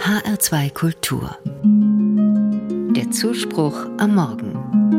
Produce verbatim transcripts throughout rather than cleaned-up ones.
H R zwei Kultur. Der Zuspruch am Morgen.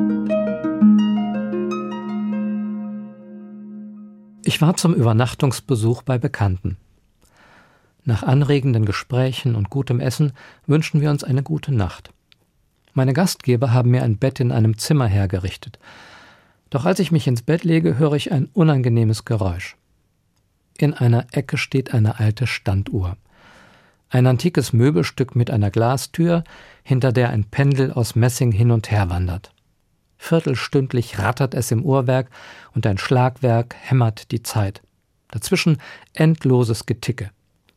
Ich war zum Übernachtungsbesuch bei Bekannten. Nach anregenden Gesprächen und gutem Essen wünschen wir uns eine gute Nacht. Meine Gastgeber haben mir ein Bett in einem Zimmer hergerichtet. Doch als ich mich ins Bett lege, höre ich ein unangenehmes Geräusch. In einer Ecke steht eine alte Standuhr. Ein antikes Möbelstück mit einer Glastür, hinter der ein Pendel aus Messing hin und her wandert. Viertelstündlich rattert es im Uhrwerk und ein Schlagwerk hämmert die Zeit. Dazwischen endloses Geticke.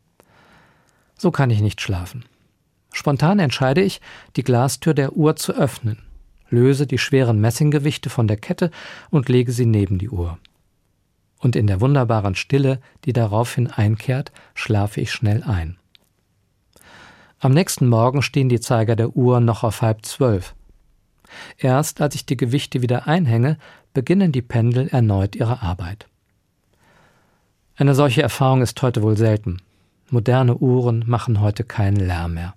So kann ich nicht schlafen. Spontan entscheide ich, die Glastür der Uhr zu öffnen, löse die schweren Messinggewichte von der Kette und lege sie neben die Uhr. Und in der wunderbaren Stille, die daraufhin einkehrt, schlafe ich schnell ein. Am nächsten Morgen stehen die Zeiger der Uhr noch auf halb zwölf. Erst als ich die Gewichte wieder einhänge, beginnen die Pendel erneut ihre Arbeit. Eine solche Erfahrung ist heute wohl selten. Moderne Uhren machen heute keinen Lärm mehr.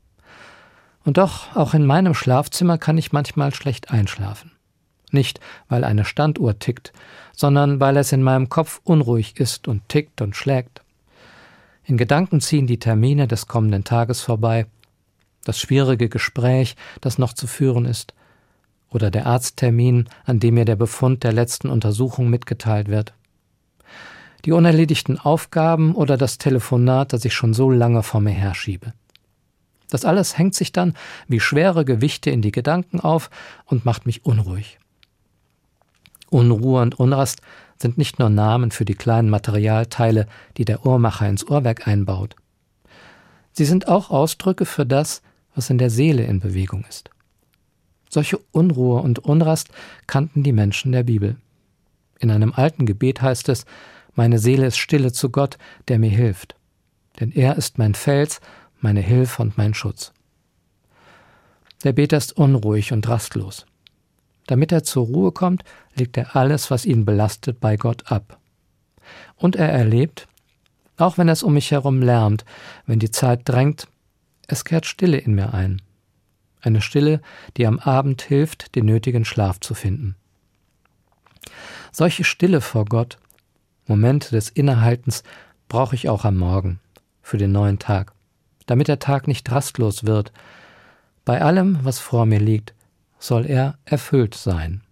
Und doch, auch in meinem Schlafzimmer kann ich manchmal schlecht einschlafen. Nicht, weil eine Standuhr tickt, sondern weil es in meinem Kopf unruhig ist und tickt und schlägt. In Gedanken ziehen die Termine des kommenden Tages vorbei, das schwierige Gespräch, das noch zu führen ist, oder der Arzttermin, an dem mir der Befund der letzten Untersuchung mitgeteilt wird. Die unerledigten Aufgaben oder das Telefonat, das ich schon so lange vor mir herschiebe. Das alles hängt sich dann wie schwere Gewichte in die Gedanken auf und macht mich unruhig. Unruhe und Unrast sind nicht nur Namen für die kleinen Materialteile, die der Uhrmacher ins Uhrwerk einbaut. Sie sind auch Ausdrücke für das, was in der Seele in Bewegung ist. Solche Unruhe und Unrast kannten die Menschen der Bibel. In einem alten Gebet heißt es: Meine Seele ist stille zu Gott, der mir hilft. Denn er ist mein Fels, meine Hilfe und mein Schutz. Der Beter ist unruhig und rastlos. Damit er zur Ruhe kommt, legt er alles, was ihn belastet, bei Gott ab. Und er erlebt, auch wenn es um mich herum lärmt, wenn die Zeit drängt, es kehrt Stille in mir ein. Eine Stille, die am Abend hilft, den nötigen Schlaf zu finden. Solche Stille vor Gott, Momente des Innehaltens, brauche ich auch am Morgen, für den neuen Tag, damit der Tag nicht rastlos wird. Bei allem, was vor mir liegt, soll er erfüllt sein.